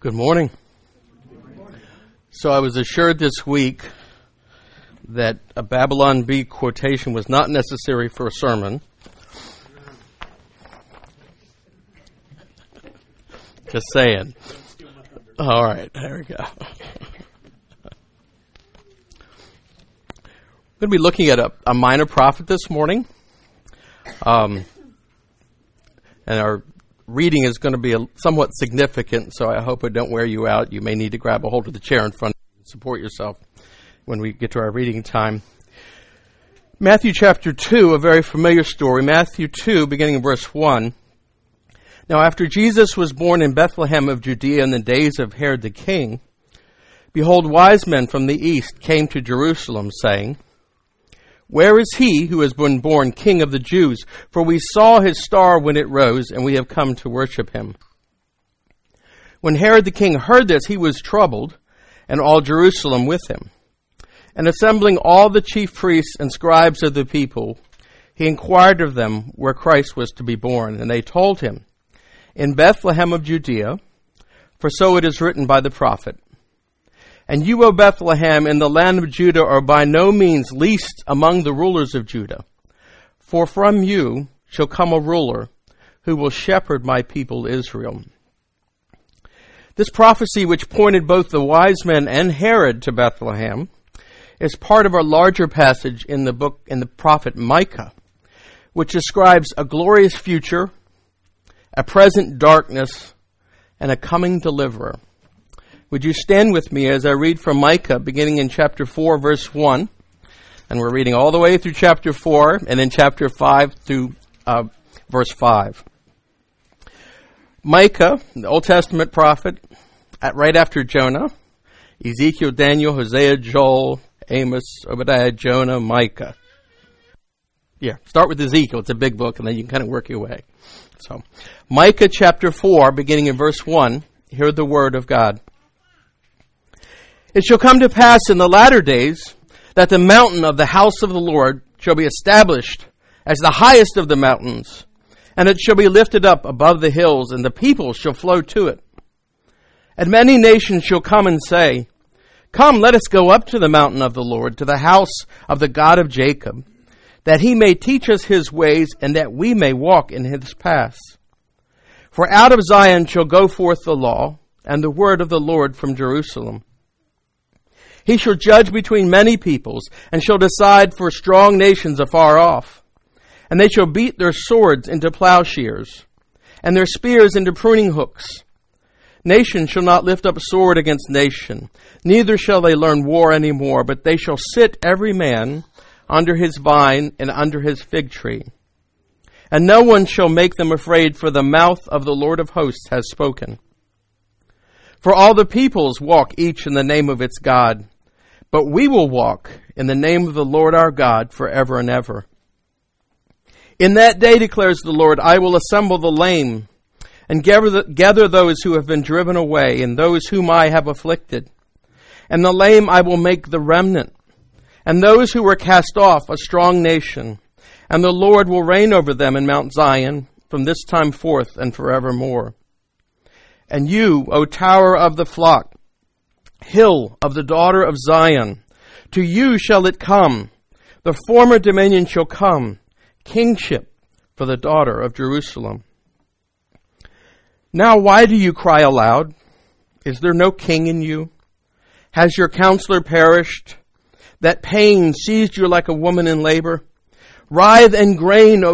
Good morning. So I was assured this week that a Babylon Bee quotation was not necessary for a sermon. Just saying. All right, there we go. We're going to be looking at a minor prophet this morning. And our reading is going to be somewhat significant, so I hope it don't wear you out. You may need to grab a hold of the chair in front of you and support yourself when we get to our reading time. Matthew chapter 2, a very familiar story. Matthew 2, beginning in verse 1. Now after Jesus was born in Bethlehem of Judea in the days of Herod the king, behold, wise men from the east came to Jerusalem, saying, Where is he who has been born King of the Jews? For we saw his star when it rose, and we have come to worship him. When Herod the king heard this, he was troubled, and all Jerusalem with him. And assembling all the chief priests and scribes of the people, he inquired of them where Christ was to be born. And they told him, In Bethlehem of Judea, for so it is written by the prophet, And you, O Bethlehem, in the land of Judah, are by no means least among the rulers of Judah. For from you shall come a ruler who will shepherd my people Israel. This prophecy, which pointed both the wise men and Herod to Bethlehem, is part of a larger passage in the prophet Micah, which describes a glorious future, a present darkness, and a coming deliverer. Would you stand with me as I read from Micah, beginning in chapter 4, verse 1. And we're reading all the way through chapter 4, and then chapter 5 through verse 5. Micah, the Old Testament prophet, right after Jonah, Ezekiel, Daniel, Hosea, Joel, Amos, Obadiah, Jonah, Micah. Yeah, start with Ezekiel. It's a big book, and then you can kind of work your way. So, Micah chapter 4, beginning in verse 1, hear the word of God. It shall come to pass in the latter days that the mountain of the house of the Lord shall be established as the highest of the mountains, and it shall be lifted up above the hills, and the people shall flow to it. And many nations shall come and say, Come, let us go up to the mountain of the Lord, to the house of the God of Jacob, that he may teach us his ways, and that we may walk in his paths. For out of Zion shall go forth the law, and the word of the Lord from Jerusalem. He shall judge between many peoples, and shall decide for strong nations afar off. And they shall beat their swords into plowshares, and their spears into pruning hooks. Nation shall not lift up sword against nation, neither shall they learn war any more, but they shall sit every man under his vine and under his fig tree. And no one shall make them afraid, for the mouth of the Lord of hosts has spoken. For all the peoples walk each in the name of its God, but we will walk in the name of the Lord our God forever and ever. In that day, declares the Lord, I will assemble the lame, and gather those who have been driven away, and those whom I have afflicted. And the lame I will make the remnant, and those who were cast off a strong nation. And the Lord will reign over them in Mount Zion from this time forth and forevermore. And you, O tower of the flock, hill of the daughter of Zion, to you shall it come. The former dominion shall come, kingship for the daughter of Jerusalem. Now why do you cry aloud? Is there no king in you? Has your counselor perished? That pain seized you like a woman in labor? Writhe and groan,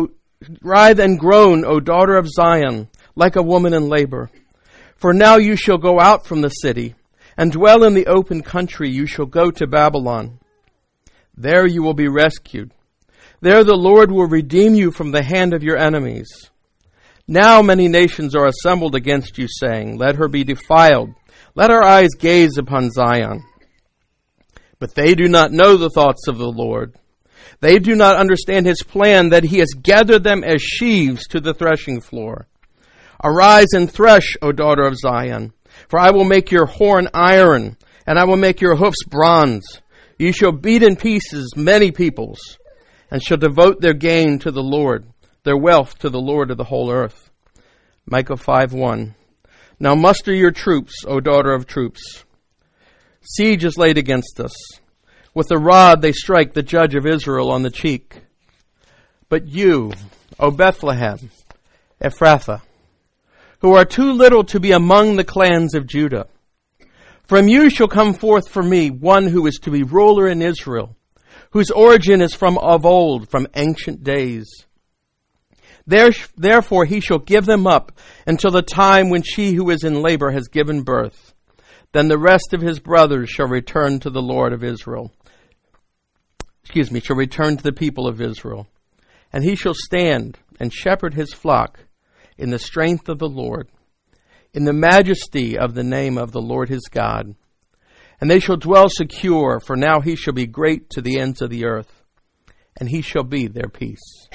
O daughter of Zion, like a woman in labor. For now you shall go out from the city, and dwell in the open country. You shall go to Babylon. There you will be rescued. There the Lord will redeem you from the hand of your enemies. Now many nations are assembled against you, saying, Let her be defiled. Let our eyes gaze upon Zion. But they do not know the thoughts of the Lord. They do not understand his plan, that he has gathered them as sheaves to the threshing floor. Arise and thresh, O daughter of Zion, for I will make your horn iron, and I will make your hoofs bronze. You shall beat in pieces many peoples, and shall devote their gain to the Lord, their wealth to the Lord of the whole earth. Micah 5:1. Now muster your troops, O daughter of troops. Siege is laid against us. With a rod they strike the judge of Israel on the cheek. But you, O Bethlehem, Ephrathah, who are too little to be among the clans of Judah, from you shall come forth for me one who is to be ruler in Israel, whose origin is from of old, from ancient days. Therefore he shall give them up until the time when she who is in labor has given birth. Then the rest of his brothers shall return to the Lord of Israel. Shall return to the people of Israel. And he shall stand and shepherd his flock in the strength of the Lord, in the majesty of the name of the Lord his God. And they shall dwell secure, for now he shall be great to the ends of the earth, and he shall be their peace.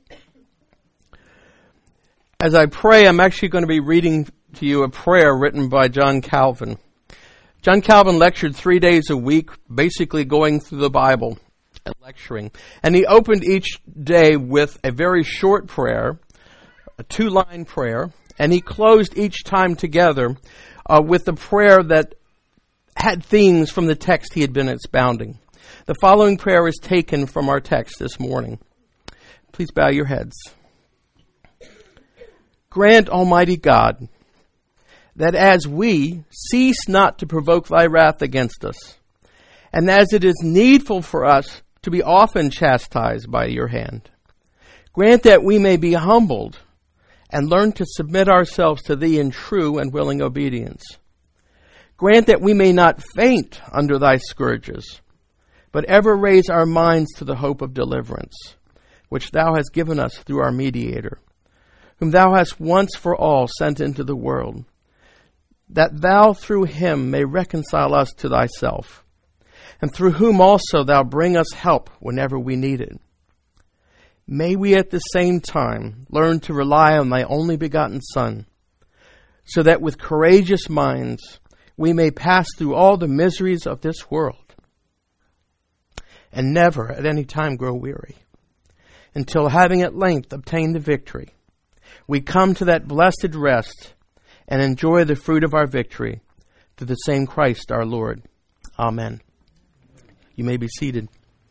As I pray, I'm actually going to be reading to you a prayer written by John Calvin. John Calvin lectured 3 days a week, basically going through the Bible and lecturing. And he opened each day with a very short prayer, a 2-line prayer, and he closed each time together with a prayer that had themes from the text he had been expounding. The following prayer is taken from our text this morning. Please bow your heads. Grant, Almighty God, that as we cease not to provoke thy wrath against us, and as it is needful for us to be often chastised by your hand, grant that we may be humbled and learn to submit ourselves to thee in true and willing obedience. Grant that we may not faint under thy scourges, but ever raise our minds to the hope of deliverance, which thou hast given us through our mediator, whom thou hast once for all sent into the world, that thou through him may reconcile us to thyself, and through whom also thou bring us help whenever we need it. May we at the same time learn to rely on thy only begotten Son, so that with courageous minds we may pass through all the miseries of this world, and never at any time grow weary, until having at length obtained the victory, we come to that blessed rest and enjoy the fruit of our victory through the same Christ our Lord. Amen. You may be seated.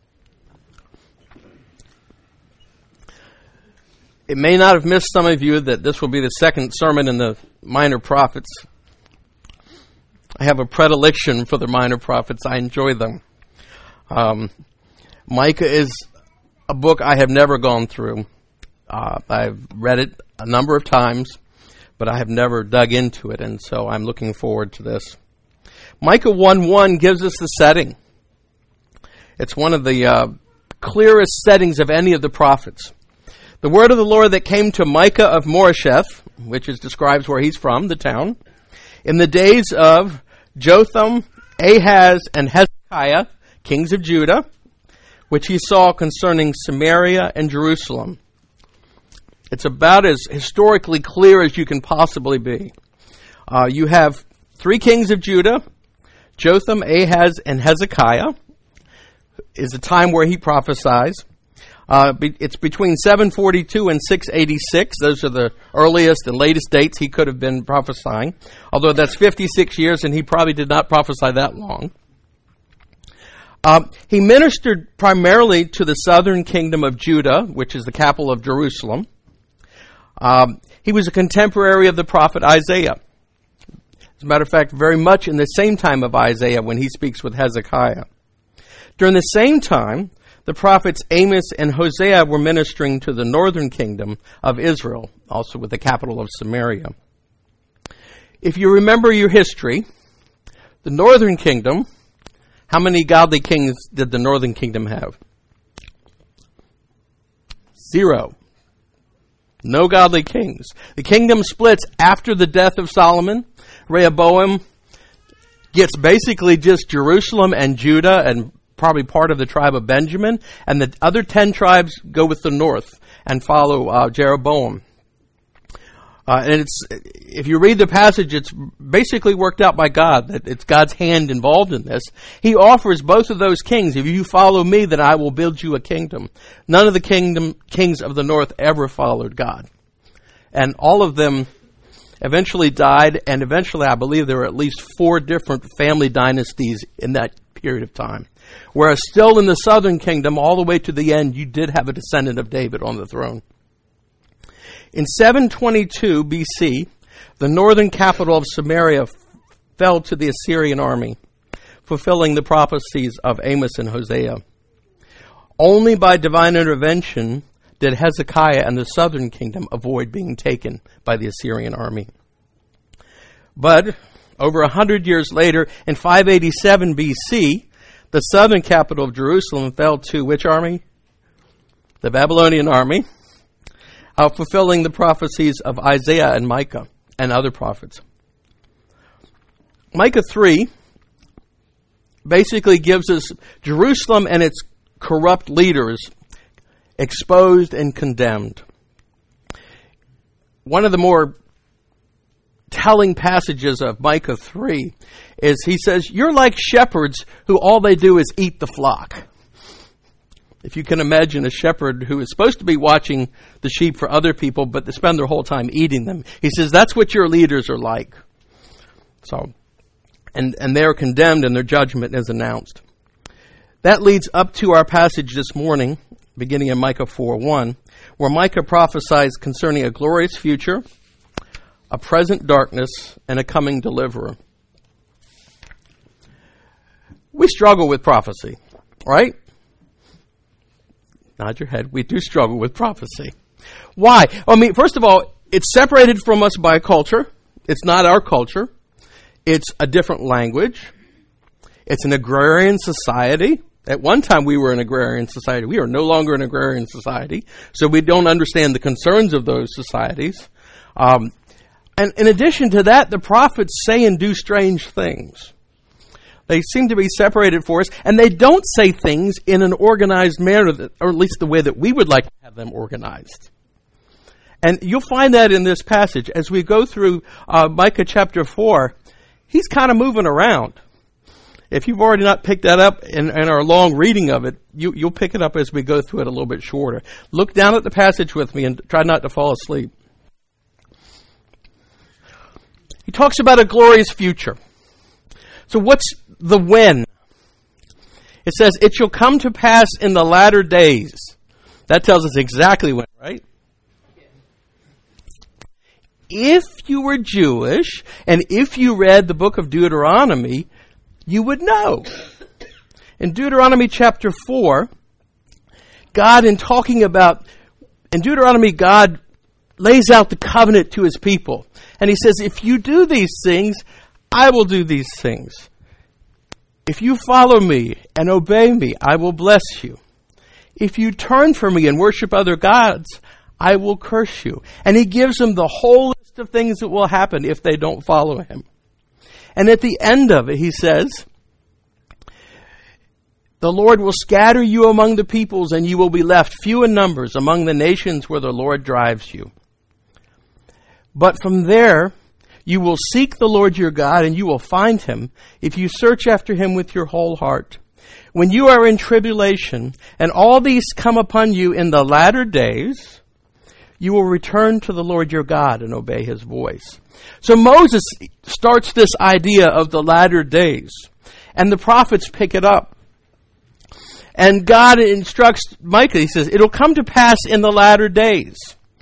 It may not have missed some of you that this will be the second sermon in the Minor Prophets. I have a predilection for the Minor Prophets. I enjoy them. Micah is a book I have never gone through. I've read it a number of times, but I have never dug into it, and so I'm looking forward to this. Micah 1:1 gives us the setting. It's one of the clearest settings of any of the prophets. The word of the Lord that came to Micah of Moresheth, which describes where he's from, the town, in the days of Jotham, Ahaz, and Hezekiah, kings of Judah, which he saw concerning Samaria and Jerusalem. It's about as historically clear as you can possibly be. You have 3 kings of Judah, Jotham, Ahaz, and Hezekiah, is a time where he prophesies. It's between 742 and 686. Those are the earliest and latest dates he could have been prophesying, although that's 56 years, and he probably did not prophesy that long. He ministered primarily to the southern kingdom of Judah, which is the capital of Jerusalem. He was a contemporary of the prophet Isaiah. As a matter of fact, very much in the same time of Isaiah when he speaks with Hezekiah. During the same time, the prophets Amos and Hosea were ministering to the northern kingdom of Israel, also with the capital of Samaria. If you remember your history, the northern kingdom, how many godly kings did the northern kingdom have? 0. No godly kings. The kingdom splits after the death of Solomon. Rehoboam gets basically just Jerusalem and Judah and probably part of the tribe of Benjamin, and the other 10 tribes go with the north and follow Jeroboam. And if you read the passage, it's basically worked out by God, that it's God's hand involved in this. He offers both of those kings, if you follow me, then I will build you a kingdom. None of the kings of the north ever followed God. And all of them eventually died, and eventually I believe there were at least 4 different family dynasties in that period of time. Whereas still in the southern kingdom, all the way to the end, you did have a descendant of David on the throne. In 722 BC, the northern capital of Samaria fell to the Assyrian army, fulfilling the prophecies of Amos and Hosea. Only by divine intervention did Hezekiah and the southern kingdom avoid being taken by the Assyrian army. But over 100 years later, in 587 BC, the southern capital of Jerusalem fell to which army? The Babylonian army, fulfilling the prophecies of Isaiah and Micah and other prophets. Micah 3 basically gives us Jerusalem and its corrupt leaders exposed and condemned. One of the more telling passages of Micah 3 is he says, "You're like shepherds who all they do is eat the flock." If you can imagine a shepherd who is supposed to be watching the sheep for other people, but they spend their whole time eating them. He says, that's what your leaders are like. So, and they're condemned and their judgment is announced. That leads up to our passage this morning, beginning in Micah 4:1, where Micah prophesies concerning a glorious future, a present darkness, and a coming deliverer. We struggle with prophecy, right? Nod your head. We do struggle with prophecy. Why? I mean, first of all, it's separated from us by culture. It's not our culture. It's a different language. It's an agrarian society. At one time, we were an agrarian society. We are no longer an agrarian society, so we don't understand the concerns of those societies. And in addition to that, the prophets say and do strange things. They seem to be separated for us, and they don't say things in an organized manner, or at least the way that we would like to have them organized. And you'll find that in this passage. As we go through Micah chapter 4, he's kind of moving around. If you've already not picked that up in our long reading of it, you'll pick it up as we go through it a little bit shorter. Look down at the passage with me and try not to fall asleep. He talks about a glorious future. So what's the when? It says, it shall come to pass in the latter days. That tells us exactly when, right? If you were Jewish, and if you read the book of Deuteronomy, you would know. In Deuteronomy chapter 4, in Deuteronomy, God lays out the covenant to his people. And he says, if you do these things, I will do these things. If you follow me and obey me, I will bless you. If you turn from me and worship other gods, I will curse you. And he gives them the whole list of things that will happen if they don't follow him. And at the end of it, he says, the Lord will scatter you among the peoples, and you will be left few in numbers among the nations where the Lord drives you. But from there, you will seek the Lord your God, and you will find him if you search after him with your whole heart. When you are in tribulation, and all these come upon you in the latter days, you will return to the Lord your God and obey his voice. So Moses starts this idea of the latter days, and the prophets pick it up. And God instructs Micah, he says, it'll come to pass in the latter days.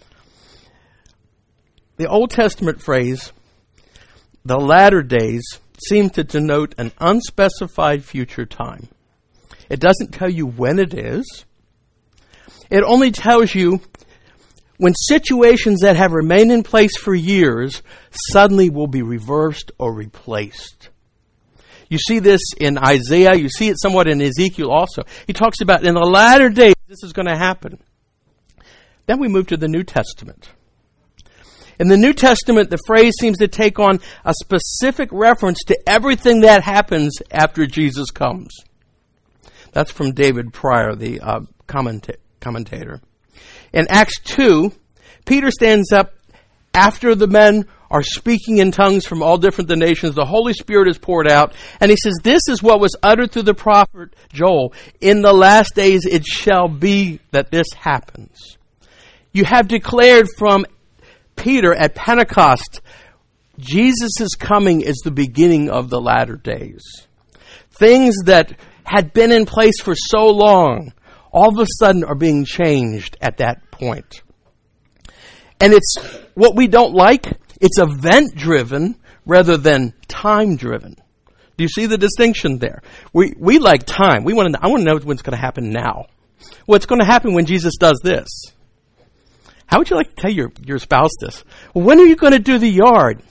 The Old Testament phrase, the latter days, seems to denote an unspecified future time. It doesn't tell you when it is. It only tells you when situations that have remained in place for years suddenly will be reversed or replaced. You see this in Isaiah. You see it somewhat in Ezekiel also. He talks about in the latter days this is going to happen. Then we move to the New Testament. In the New Testament, the phrase seems to take on a specific reference to everything that happens after Jesus comes. That's from David Pryor, the commentator. In Acts 2, Peter stands up after the men are speaking in tongues from all different nations. The Holy Spirit is poured out. And he says, this is what was uttered through the prophet Joel. In the last days it shall be that this happens. You have declared from Peter at Pentecost, Jesus' coming is the beginning of the latter days. Things that had been in place for so long, all of a sudden are being changed at that point. And it's what we don't like. It's event-driven rather than time-driven. Do you see the distinction there? We like time. I want to know what's going to happen now. What's going to happen when Jesus does this? How would you like to tell your spouse this? Well, when are you going to do the yard?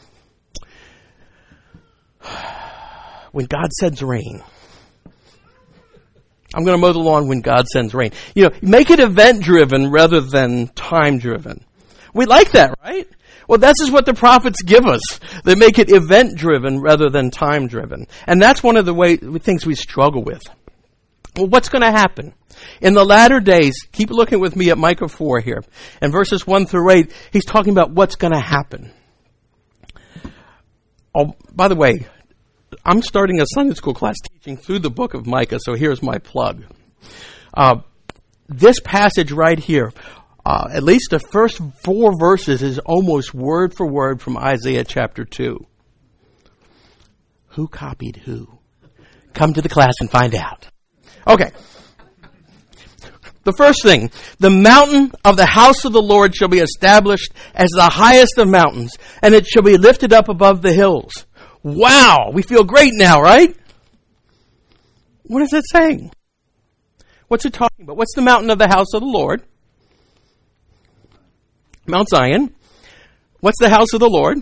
When God sends rain. I'm going to mow the lawn when God sends rain. Make it event-driven rather than time-driven. We like that, right? Well, this is what the prophets give us. They make it event-driven rather than time-driven. And that's one of the things we struggle with. Well, what's going to happen? In the latter days, keep looking with me at Micah 4 here. In verses 1 through 8, he's talking about what's going to happen. Oh, by the way, I'm starting a Sunday school class teaching through the book of Micah, so here's my plug. This passage right here, at least the first 4 verses, is almost word for word from Isaiah chapter 2. Who copied who? Come to the class and find out. Okay. The first thing, the mountain of the house of the Lord shall be established as the highest of mountains, and it shall be lifted up above the hills. Wow, we feel great now, right? What is it saying? What's it talking about? What's the mountain of the house of the Lord? Mount Zion. What's the house of the Lord?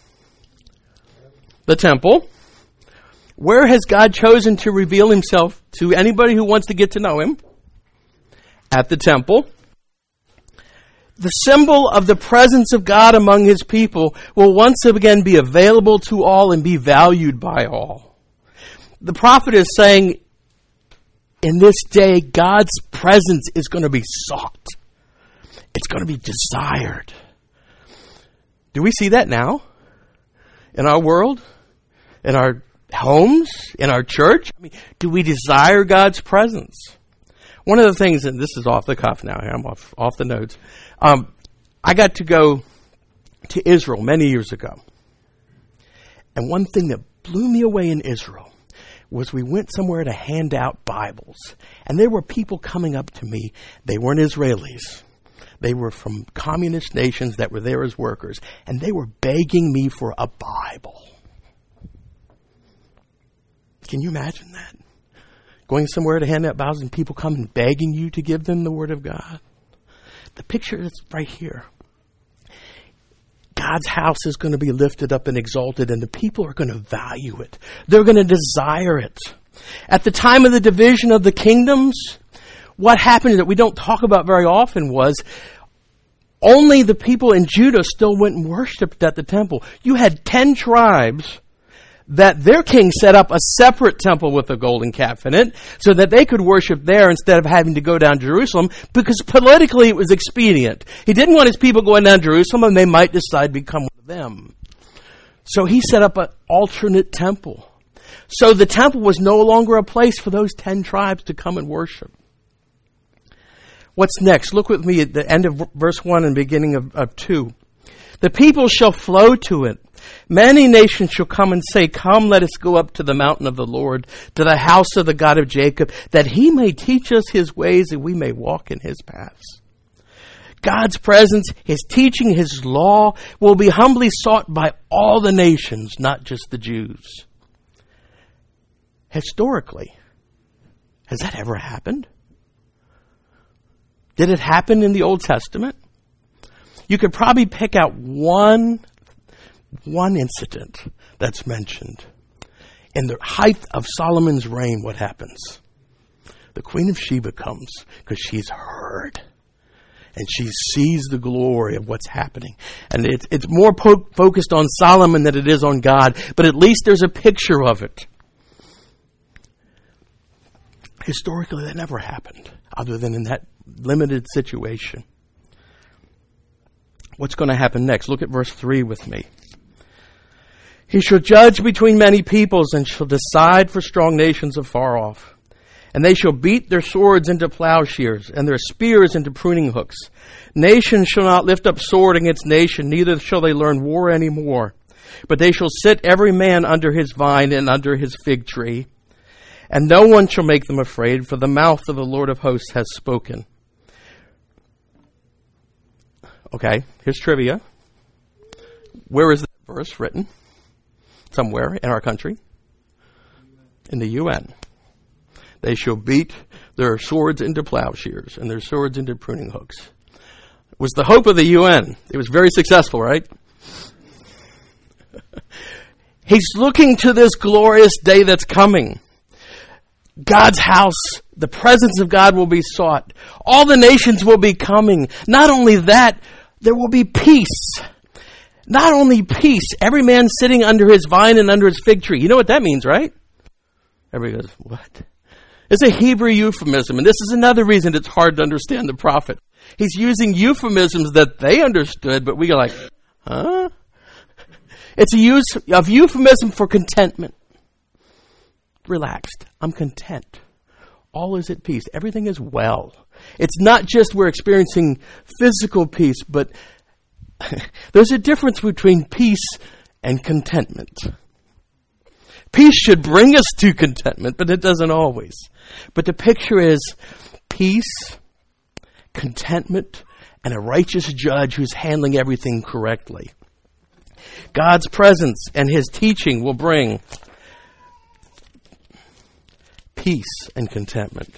The temple. Where has God chosen to reveal himself to anybody who wants to get to know him? At the temple. The symbol of the presence of God among his people will once again be available to all and be valued by all. The prophet is saying, in this day, God's presence is going to be sought. It's going to be desired. Do we see that now? In our world? In our homes? In our church? Do we desire God's presence? One of the things, and this is off the cuff now, I'm off the notes. I got to go to Israel many years ago. And one thing that blew me away in Israel was we went somewhere to hand out Bibles. And there were people coming up to me. They weren't Israelis. They were from communist nations that were there as workers. And they were begging me for a Bible. Can you imagine that? Going somewhere to hand out Bibles and people come and begging you to give them the Word of God. The picture is right here. God's house is going to be lifted up and exalted, and the people are going to value it. They're going to desire it. At the time of the division of the kingdoms, what happened that we don't talk about very often was only the people in Judah still went and worshipped at the temple. You had 10 tribes that their king set up a separate temple with a golden calf in it so that they could worship there instead of having to go down to Jerusalem, because politically it was expedient. He didn't want his people going down to Jerusalem and they might decide to become one of them. So he set up an alternate temple. So the temple was no longer a place for those 10 tribes to come and worship. What's next? Look with me at the end of verse 1 and beginning of 2. The people shall flow to it. Many nations shall come and say, come, let us go up to the mountain of the Lord, to the house of the God of Jacob, that he may teach us his ways and we may walk in his paths. God's presence, his teaching, his law will be humbly sought by all the nations, not just the Jews. Historically, has that ever happened? Did it happen in the Old Testament? You could probably pick out one incident that's mentioned. In the height of Solomon's reign, what happens? The Queen of Sheba comes because she's heard. And she sees the glory of what's happening. And it's more focused on Solomon than it is on God. But at least there's a picture of it. Historically, that never happened, other than in that limited situation. What's going to happen next? Look at verse 3 with me. He shall judge between many peoples and shall decide for strong nations afar off. And they shall beat their swords into plowshares, and their spears into pruning hooks. Nation shall not lift up sword against nation, neither shall they learn war any more. But they shall sit every man under his vine and under his fig tree. And no one shall make them afraid, for the mouth of the Lord of hosts has spoken. Okay, here's trivia. Where is that verse written? Somewhere in our country. In the UN. They shall beat their swords into plowshares and their swords into pruning hooks. It was the hope of the UN. It was very successful, right? He's looking to this glorious day that's coming. God's house, the presence of God will be sought. All the nations will be coming. Not only that, there will be peace. Not only peace, every man sitting under his vine and under his fig tree. You know what that means, right? Everybody goes, what? It's a Hebrew euphemism, and this is another reason it's hard to understand the prophet. He's using euphemisms that they understood, but we go like, huh? It's a use of euphemism for contentment. Relaxed. I'm content. All is at peace. Everything is well. It's not just we're experiencing physical peace, but there's a difference between peace and contentment. Peace should bring us to contentment, but it doesn't always. But the picture is peace, contentment, and a righteous judge who's handling everything correctly. God's presence and his teaching will bring peace and contentment.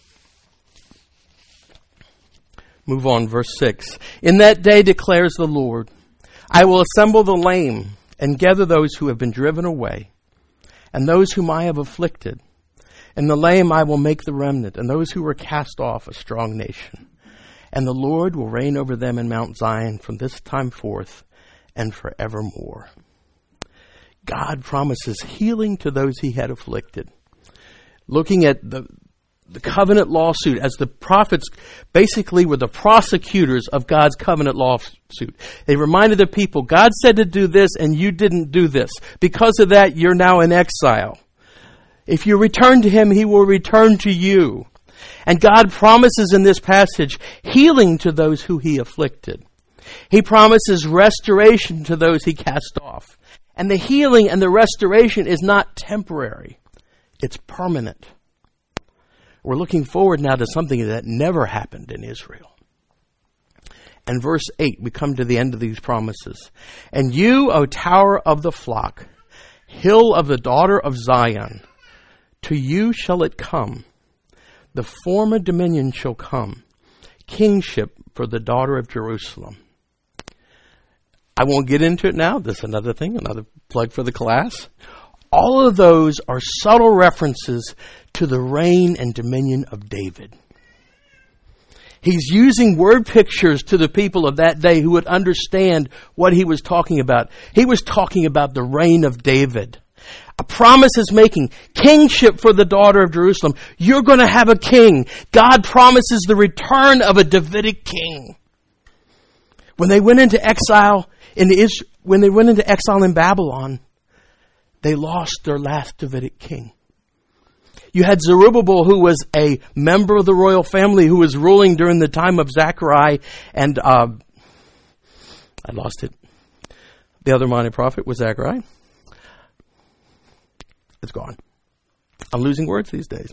Move on, verse 6. In that day declares the Lord, I will assemble the lame and gather those who have been driven away, and those whom I have afflicted. And the lame I will make the remnant, and those who were cast off a strong nation. And the Lord will reign over them in Mount Zion from this time forth and forevermore. God promises healing to those he had afflicted. Looking at the covenant lawsuit, as the prophets basically were the prosecutors of God's covenant lawsuit. They reminded the people, God said to do this and you didn't do this. Because of that, you're now in exile. If you return to him, he will return to you. And God promises in this passage healing to those who he afflicted. He promises restoration to those he cast off. And the healing and the restoration is not temporary. It's permanent. We're looking forward now to something that never happened in Israel. And verse 8, we come to the end of these promises. And you, O tower of the flock, hill of the daughter of Zion, to you shall it come. The former dominion shall come, kingship for the daughter of Jerusalem. I won't get into it now. This is another thing, another plug for the class. All of those are subtle references to the reign and dominion of David. He's using word pictures to the people of that day who would understand what he was talking about. He was talking about the reign of David. A promise is making kingship for the daughter of Jerusalem. You're going to have a king. God promises the return of a Davidic king. When they went into exile in Babylon, they lost their last Davidic king. You had Zerubbabel, who was a member of the royal family, who was ruling during the time of Zechariah, and I lost it. The other minor prophet was Zechariah. It's gone. I'm losing words these days.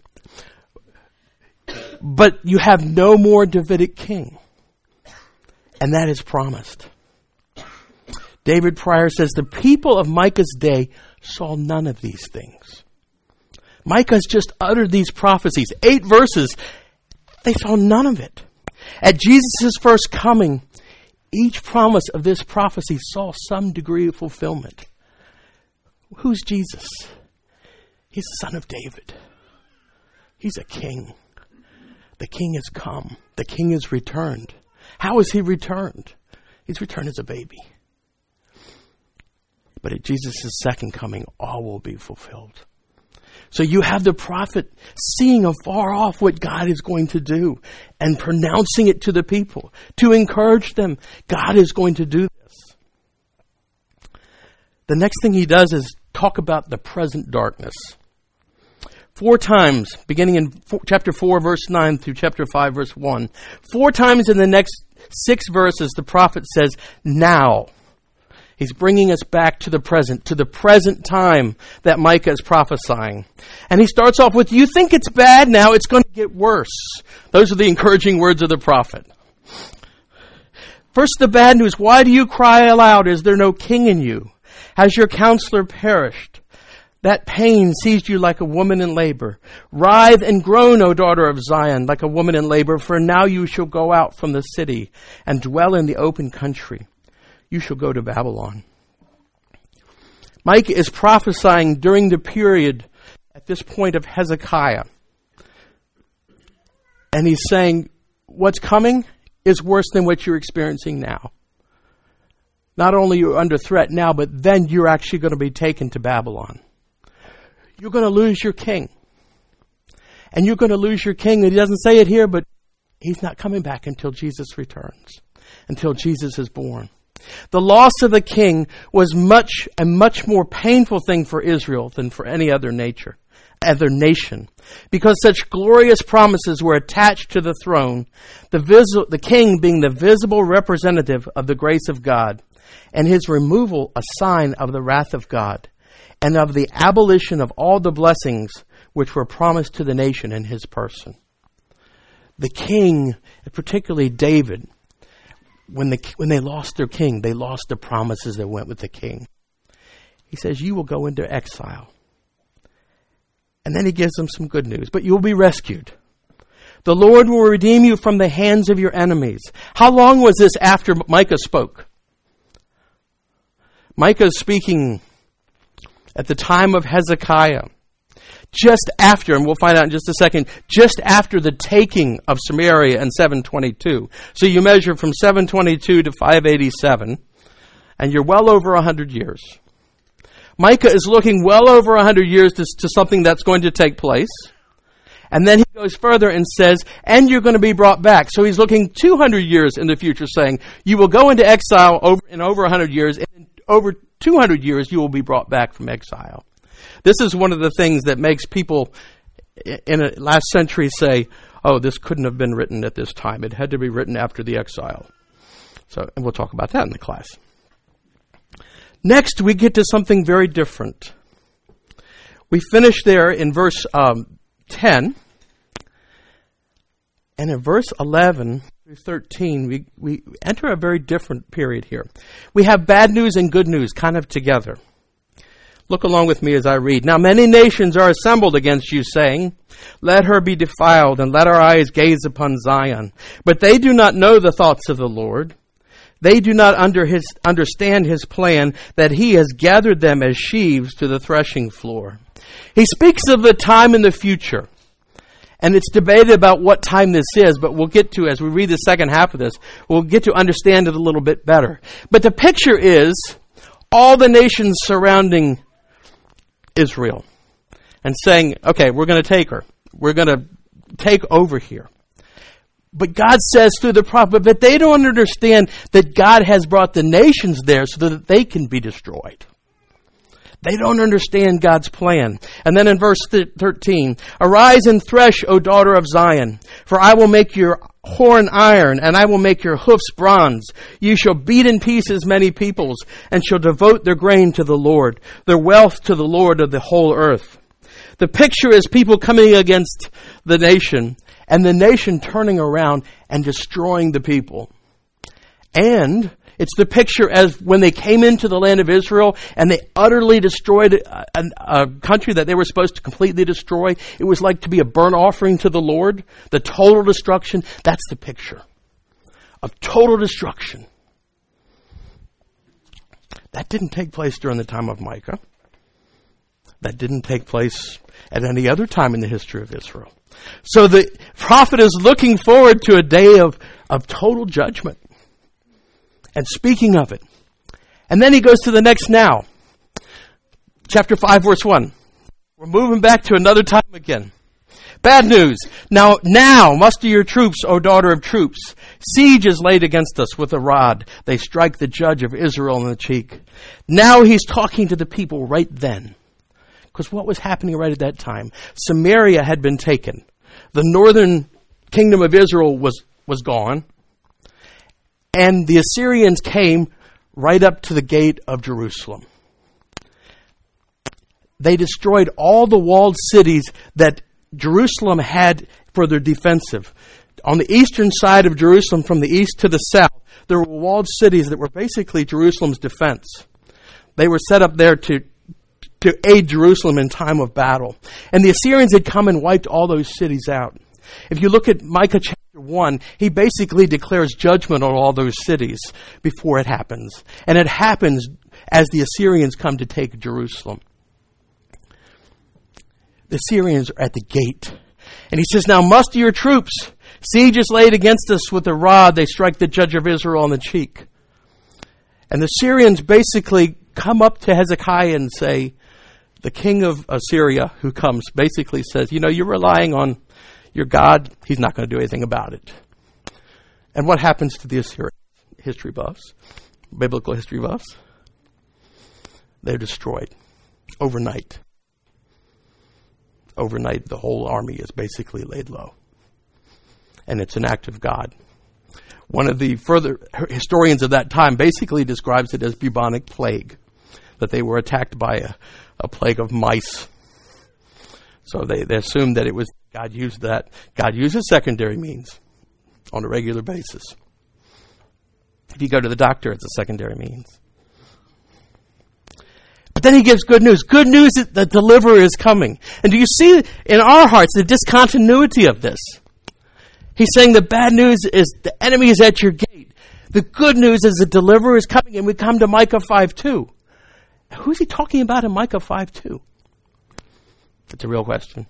But you have no more Davidic king. And that is promised. David Pryor says, the people of Micah's day saw none of these things. Micah's just uttered these prophecies. 8 verses. They saw none of it. At Jesus' first coming, each promise of this prophecy saw some degree of fulfillment. Who's Jesus? He's the son of David. He's a king. The king has come. The king has returned. How is he returned? He's returned as a baby. But at Jesus' second coming, all will be fulfilled. So you have the prophet seeing afar off what God is going to do and pronouncing it to the people to encourage them. God is going to do this. The next thing he does is talk about the present darkness. 4 times, beginning in chapter 4, verse 9 through chapter 5, verse 1. 4 times in the next 6 verses, the prophet says, now. He's bringing us back to the present time that Micah is prophesying. And he starts off with, you think it's bad now, it's going to get worse. Those are the encouraging words of the prophet. First, the bad news. Why do you cry aloud? Is there no king in you? Has your counselor perished? That pain seized you like a woman in labor. Writhe and groan, O daughter of Zion, like a woman in labor, for now you shall go out from the city and dwell in the open country. You shall go to Babylon. Micah is prophesying during the period at this point of Hezekiah. And he's saying, what's coming is worse than what you're experiencing now. Not only are you under threat now, but then you're actually going to be taken to Babylon. You're going to lose your king. And you're going to lose your king. And he doesn't say it here, but he's not coming back until Jesus returns, until Jesus is born. The loss of the king was a much more painful thing for Israel than for any other nation, because such glorious promises were attached to the throne, the king being the visible representative of the grace of God, and his removal a sign of the wrath of God, and of the abolition of all the blessings which were promised to the nation in his person. The king, particularly David, when they lost their king, they lost the promises that went with the king. He says, you will go into exile. And then he gives them some good news, but you'll be rescued. The Lord will redeem you from the hands of your enemies. How long was this after Micah spoke? Micah is speaking at the time of Hezekiah, just after, and we'll find out in just a second, just after the taking of Samaria in 722. So you measure from 722 to 587, and you're well over 100 years. Micah is looking well over 100 years to something that's going to take place. And then he goes further and says, and you're going to be brought back. So he's looking 200 years in the future, saying, you will go into exile in over 100 years, and in over 200 years you will be brought back from exile. This is one of the things that makes people in the last century say, oh, this couldn't have been written at this time. It had to be written after the exile. And we'll talk about that in the class. Next, we get to something very different. We finish there in verse 10. And in verse 11 through 13, we enter a very different period here. We have bad news and good news kind of together. Look along with me as I read. Now many nations are assembled against you, saying, let her be defiled, and let our eyes gaze upon Zion. But they do not know the thoughts of the Lord. They do not understand his plan, that he has gathered them as sheaves to the threshing floor. He speaks of the time in the future. And it's debated about what time this is, but we'll get to, as we read the second half of this, we'll get to understand it a little bit better. But the picture is all the nations surrounding Israel and saying, okay, we're going to take her. We're going to take over here. But God says through the prophet, but they don't understand that God has brought the nations there so that they can be destroyed. They don't understand God's plan. And then in verse 13, arise and thresh, O daughter of Zion, for I will make your horn iron, and I will make your hoofs bronze. You shall beat in pieces many peoples, and shall devote their grain to the Lord, their wealth to the Lord of the whole earth. The picture is people coming against the nation, and the nation turning around and destroying the people. And it's the picture as when they came into the land of Israel and they utterly destroyed a country that they were supposed to completely destroy. It was like to be a burnt offering to the Lord. The total destruction. That's the picture of total destruction. That didn't take place during the time of Micah. That didn't take place at any other time in the history of Israel. So the prophet is looking forward to a day of total judgment and speaking of it. And then he goes to the next now. Chapter 5, verse 1. We're moving back to another time again. Bad news. Now muster your troops, O daughter of troops. Siege is laid against us with a rod. They strike the judge of Israel in the cheek. Now he's talking to the people right then. Because what was happening right at that time? Samaria had been taken. The northern kingdom of Israel was gone. And the Assyrians came right up to the gate of Jerusalem. They destroyed all the walled cities that Jerusalem had for their defensive. On the eastern side of Jerusalem, from the east to the south, there were walled cities that were basically Jerusalem's defense. They were set up there to aid Jerusalem in time of battle. And the Assyrians had come and wiped all those cities out. If you look at Micah chapter 1, he basically declares judgment on all those cities before it happens. And it happens as the Assyrians come to take Jerusalem. The Assyrians are at the gate. And he says, now muster your troops. Siege is laid against us with a rod. They strike the judge of Israel on the cheek. And the Syrians basically come up to Hezekiah and say, the king of Assyria who comes basically says, you're relying on your God. He's not going to do anything about it. And what happens to the Assyrian history buffs, biblical history buffs? They're destroyed overnight. Overnight, the whole army is basically laid low. And it's an act of God. One of the further historians of that time basically describes it as bubonic plague, that they were attacked by a plague of mice. So they assumed that it was God used that. God uses secondary means on a regular basis. If you go to the doctor, it's a secondary means. But then he gives good news. Good news that the deliverer is coming. And do you see in our hearts the discontinuity of this? He's saying the bad news is the enemy is at your gate. The good news is the deliverer is coming, and we come to Micah 5:2. Who's he talking about in Micah 5:2? It's a real question.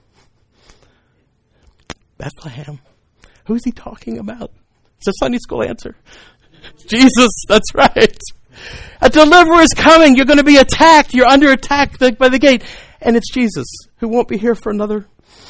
Bethlehem. Who's he talking about? It's a Sunday school answer. Jesus, that's right. A deliverer is coming. You're going to be attacked. You're under attack by the gate. And it's Jesus, who won't be here for another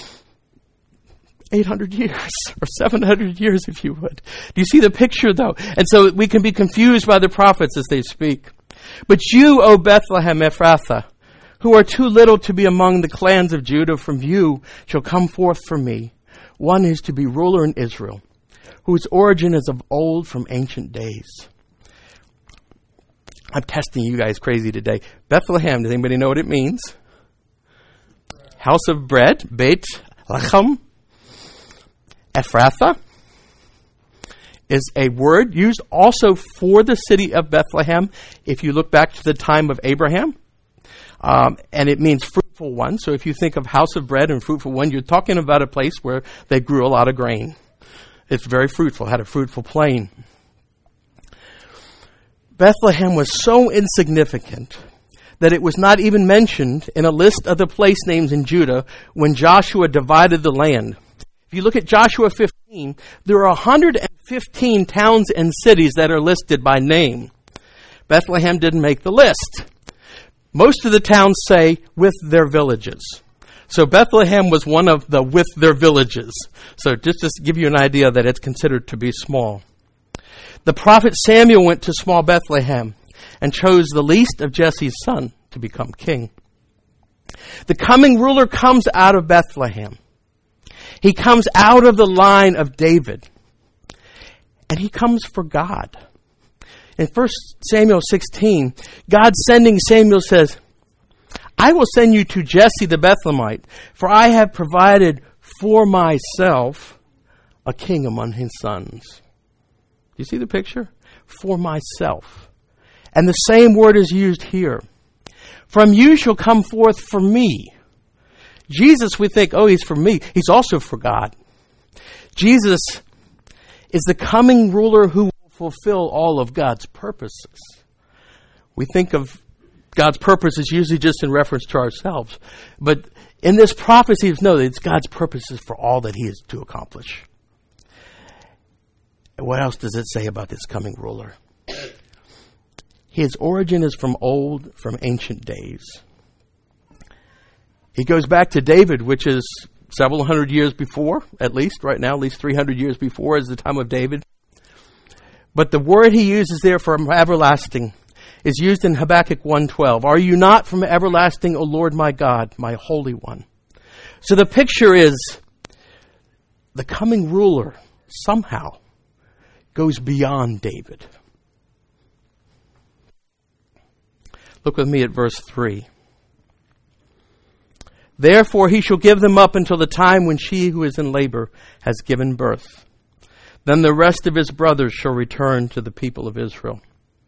800 years or 700 years, if you would. Do you see the picture, though? And so we can be confused by the prophets as they speak. But you, O Bethlehem Ephrathah, who are too little to be among the clans of Judah, from you shall come forth for me one who is to be ruler in Israel, whose origin is of old, from ancient days. I'm testing you guys crazy today. Bethlehem, does anybody know what it means? House of bread, Beit Lechem. Ephrathah is a word used also for the city of Bethlehem if you look back to the time of Abraham. And it means fruitful one. So if you think of house of bread and fruitful one, you're talking about a place where they grew a lot of grain. It's very fruitful, had a fruitful plain. Bethlehem was so insignificant that it was not even mentioned in a list of the place names in Judah when Joshua divided the land. If you look at Joshua 15, there are 115 towns and cities that are listed by name. Bethlehem didn't make the list. Most of the towns say with their villages. So Bethlehem was one of the with their villages. So just to give you an idea that it's considered to be small. The prophet Samuel went to small Bethlehem and chose the least of Jesse's son to become king. The coming ruler comes out of Bethlehem. He comes out of the line of David. And he comes for God. In 1 Samuel 16, God sending Samuel says, I will send you to Jesse the Bethlehemite, for I have provided for myself a king among his sons. Do you see the picture? For myself. And the same word is used here. From you shall come forth for me. Jesus, we think, oh, he's for me. He's also for God. Jesus is the coming ruler who will fulfill all of God's purposes. We think of God's purposes usually just in reference to ourselves. But in this prophecy, no, it's God's purposes for all that he is to accomplish. And what else does it say about this coming ruler? His origin is from old, from ancient days. He goes back to David, which is several hundred years before, at least, right now, at least 300 years before is the time of David. But the word he uses there for everlasting is used in Habakkuk 1:12. Are you not from everlasting, O Lord my God, my Holy One? So the picture is the coming ruler somehow goes beyond David. Look with me at verse 3. Therefore he shall give them up until the time when she who is in labor has given birth. Then the rest of his brothers shall return to the people of Israel.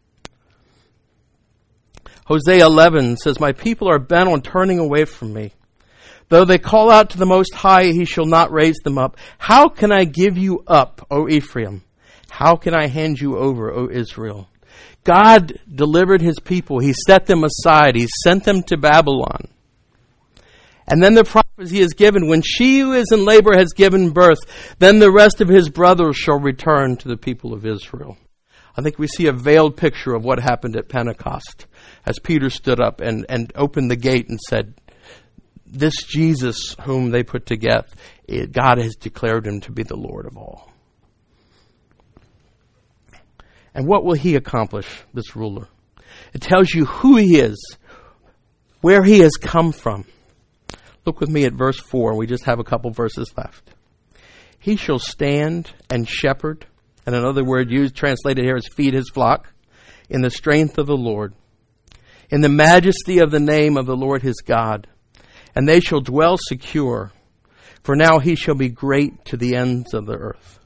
Hosea 11 says, my people are bent on turning away from me. Though they call out to the Most High, he shall not raise them up. How can I give you up, O Ephraim? How can I hand you over, O Israel? God delivered his people. He set them aside. He sent them to Babylon. And then the prophecy is given, when she who is in labor has given birth, then the rest of his brothers shall return to the people of Israel. I think we see a veiled picture of what happened at Pentecost as Peter stood up and opened the gate and said, this Jesus whom they put to death, God has declared him to be the Lord of all. And what will he accomplish, this ruler? It tells you who he is, where he has come from. Look with me at verse 4. We just have a couple verses left. He shall stand and shepherd, and another word used, translated here, is feed his flock, in the strength of the Lord, in the majesty of the name of the Lord his God. And they shall dwell secure, for now he shall be great to the ends of the earth.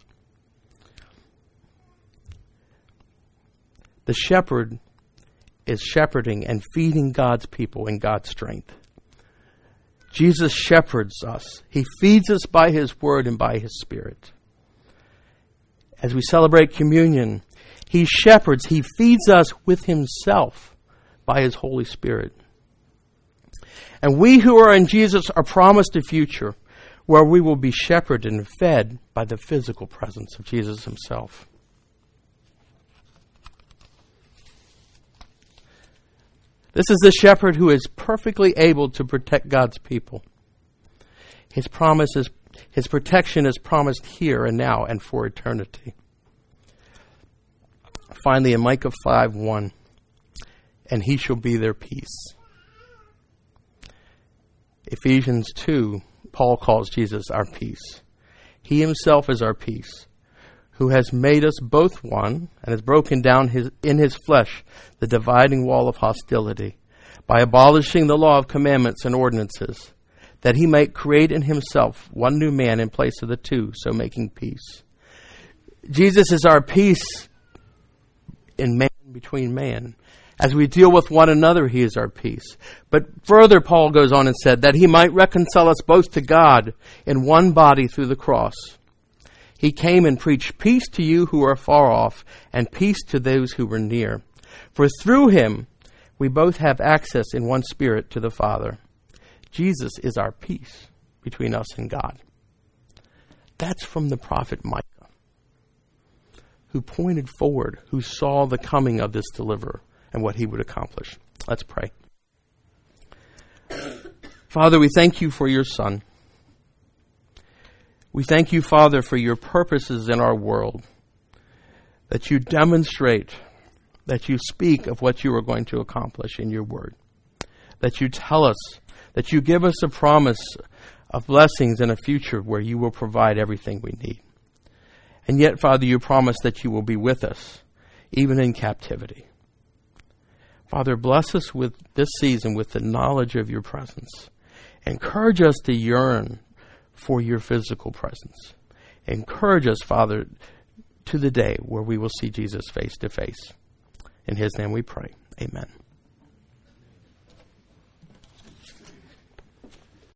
The shepherd is shepherding and feeding God's people in God's strength. Jesus shepherds us. He feeds us by his word and by his spirit. As we celebrate communion, he shepherds, he feeds us with himself by his Holy Spirit. And we who are in Jesus are promised a future where we will be shepherded and fed by the physical presence of Jesus himself. This is the shepherd who is perfectly able to protect God's people. His protection is promised here and now and for eternity. Finally, in Micah 5:1, and he shall be their peace. Ephesians 2, Paul calls Jesus our peace. He himself is our peace, who has made us both one and has broken down in his flesh the dividing wall of hostility by abolishing the law of commandments and ordinances, that he might create in himself one new man in place of the two, so making peace. Jesus is our peace in man between man. As we deal with one another, he is our peace. But further, Paul goes on and said that he might reconcile us both to God in one body through the cross. He came and preached peace to you who are far off and peace to those who were near. For through him we both have access in one spirit to the Father. Jesus is our peace between us and God. That's from the prophet Micah, who pointed forward, who saw the coming of this deliverer and what he would accomplish. Let's pray. Father, we thank you for your Son. We thank you, Father, for your purposes in our world, that you demonstrate, that you speak of what you are going to accomplish in your word, that you tell us, that you give us a promise of blessings in a future where you will provide everything we need. And yet, Father, you promise that you will be with us, even in captivity. Father, bless us with this season with the knowledge of your presence. Encourage us to yearn for your physical presence. Encourage us, Father, to the day where we will see Jesus face to face. In his name we pray. Amen.